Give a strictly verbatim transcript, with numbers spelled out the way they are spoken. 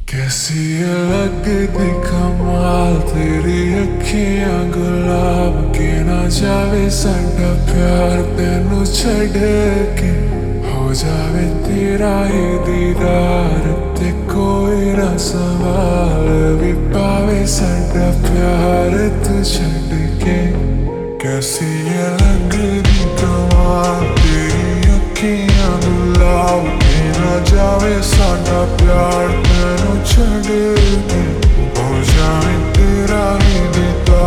कैसी अलग दी कमाल तेरी अखियां गुलाब के ना जावे साडा प्यार तेनू छड़ के हो जावे तेरा ही दीदार ते कोई ना सवाल भी पावे साडा प्यार तू छड़ के कैसी अलग दी कमाल तेरी अखियां गुलाब के ना जावे साडा प्यार तेनू छड़ के हो जावे तेरा ही